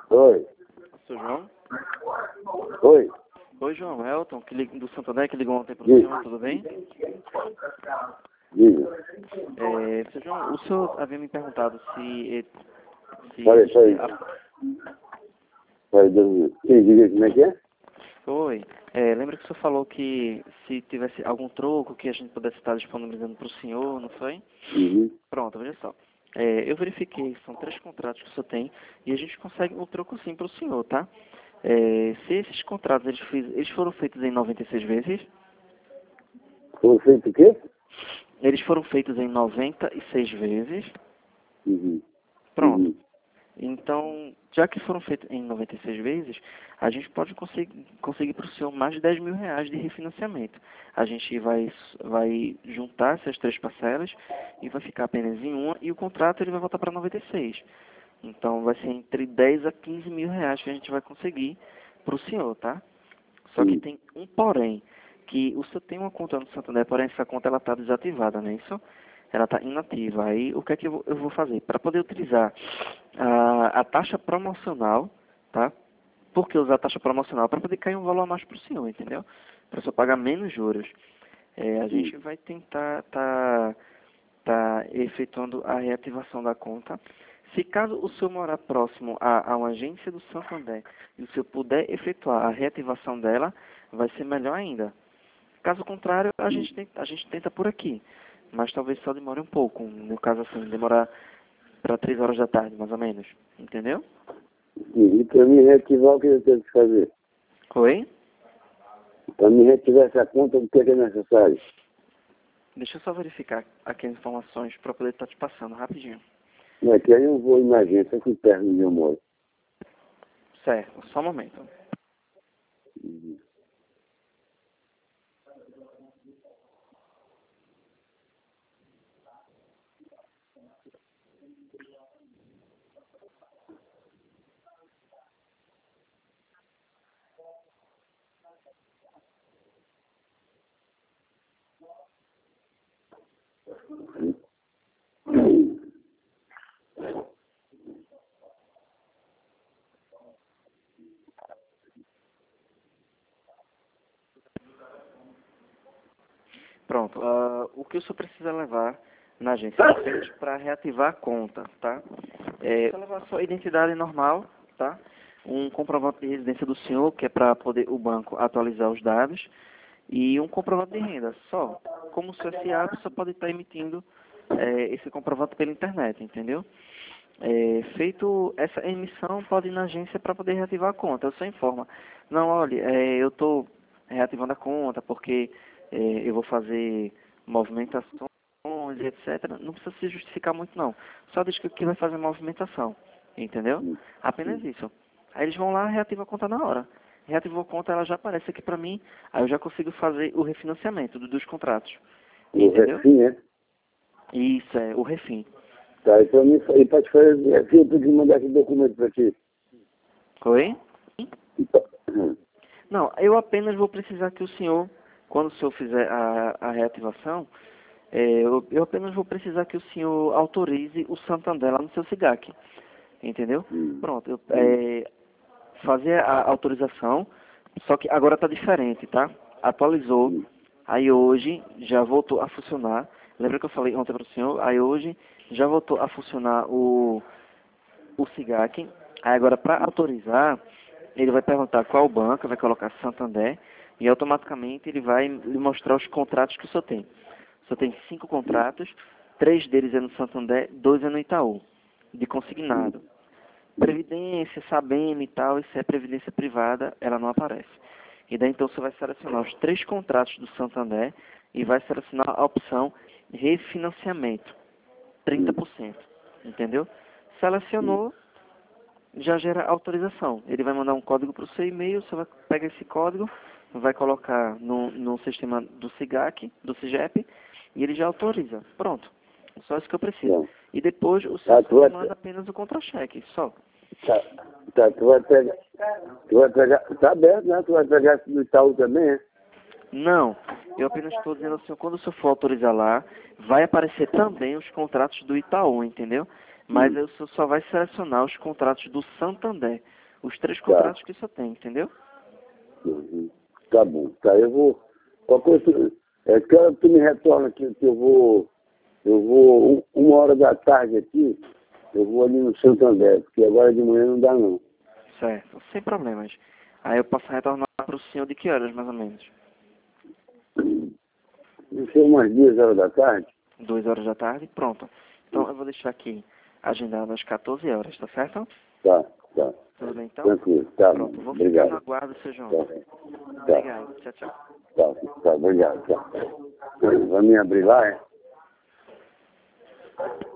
Oi. Seu João? Oi. Oi, João. Elton, do Santander, que ligou ontem para o Diga. senhor, tudo bem? Diga. Seu João, o senhor havia me perguntado se Peraí. Peraí, 2 minutos. Sim, diga como é que é? Oi. Lembra que o senhor falou que se tivesse algum troco que a gente pudesse estar disponibilizando para o senhor, não foi? Uhum. Pronto, veja só. Eu verifiquei, são 3 contratos que o senhor tem e a gente consegue um troco sim para o senhor, tá? Se esses contratos eles foram feitos em 96 vezes, Foi feito o quê? eles foram feitos em 96 vezes, Uhum. pronto. Uhum. Então, já que foram feitos em 96 vezes, a gente pode conseguir para o senhor mais de 10 mil reais de refinanciamento. A gente vai juntar essas 3 parcelas e vai ficar apenas em uma e o contrato ele vai voltar para 96. Então, vai ser entre 10 a 15 mil reais que a gente vai conseguir para o senhor, tá? Só que Sim. tem um porém, que o senhor tem uma conta no Santander, porém essa conta ela está desativada, não é isso? Ela está inativa. Aí o que é que eu vou fazer? Para poder utilizar a taxa promocional, tá? Por que usar a taxa promocional? Para poder cair um valor a mais para o senhor, entendeu? Para o senhor pagar menos juros. A gente vai tentar tá efetuando a reativação da conta. Se caso o senhor morar próximo a uma agência do Santander e o senhor puder efetuar a reativação dela, vai ser melhor ainda. Caso contrário, a gente tenta por aqui. Mas talvez só demore um pouco. No caso assim, demorar para 3 horas da tarde, mais ou menos. Entendeu? Sim. E para mim reativar, o que eu tenho que fazer? Oi? Para mim reativar essa conta, o que é necessário? Deixa eu só verificar aqui as informações para poder estar te passando rapidinho. Não é que aí eu vou em uma agência aqui perto do meu moro. Certo, só um momento. Uhum. Pronto, o que o senhor precisa levar na agência apenas para reativar a conta, tá? Você levar a sua identidade normal, tá? Um comprovante de residência do senhor, que é para poder o banco atualizar os dados, e um comprovante de renda, só. Como o senhor é SA, você pode estar emitindo esse comprovante pela internet, entendeu? Feito essa emissão, pode ir na agência para poder reativar a conta. Eu só informa. Não, olha, eu estou reativando a conta porque eu vou fazer movimentações, etc. Não precisa se justificar muito, não. Só diz que vai fazer movimentação, entendeu? Apenas isso. Aí eles vão lá e reativam a conta na hora. Reativou a conta, ela já aparece aqui para mim, aí eu já consigo fazer o refinanciamento dos contratos, O entendeu? refim, é? Isso, é o refim. Tá, então e para te fazer refim, eu tenho que mandar esse documento para ti. Oi? Uhum. Não, eu apenas vou precisar que o senhor, quando o senhor fizer a reativação, eu apenas vou precisar que o senhor autorize o Santander lá no seu SIGAC, entendeu? Pronto, fazer a autorização, só que agora está diferente, tá? Atualizou, aí hoje já voltou a funcionar. Lembra que eu falei ontem para o senhor? Aí hoje já voltou a funcionar o SIGAC. Aí agora para autorizar, ele vai perguntar qual banco, vai colocar Santander e automaticamente ele vai lhe mostrar os contratos que o senhor tem. O senhor tem 5 contratos, 3 deles é no Santander, 2 é no Itaú, de consignado. Previdência, Sabem e tal, isso é previdência privada, ela não aparece. E daí então você vai selecionar os 3 contratos do Santander e vai selecionar a opção refinanciamento, 30%, entendeu? Selecionou, já gera autorização. Ele vai mandar um código para o seu e-mail, você vai pegar esse código, vai colocar no sistema do SIGAC, do SIGEP, e ele já autoriza. Pronto. Só isso que eu preciso. Bom. E depois o Tá, senhor tu me vai, manda apenas o contra-cheque, só. tá, tu vai pegar, tá aberto, né? Tu vai pegar esse do Itaú também, é? Não, eu apenas estou dizendo assim, quando o senhor for autorizar lá, vai aparecer também os contratos do Itaú, entendeu? Mas o senhor só vai selecionar os contratos do Santander. Os 3 contratos que o senhor tem, entendeu? Uhum. Tá bom. Tá, eu vou... Qualquer coisa... que hora tu me retorna aqui, que eu vou... 1h aqui, eu vou ali no Santander, porque agora de manhã não dá não. Certo, sem problemas. Aí eu posso retornar para o senhor de que horas, mais ou menos? Não sei, umas 2h. 2 horas da tarde? Pronto. Então eu vou deixar aqui agendado às 14 horas, tá certo? Tá. Tudo bem então? Tranquilo, tá. Pronto, vou ficar Obrigado. no aguardo, seu João. Tá. Obrigado, tchau, tchau. Obrigado, tá. Vai me abrir lá, é?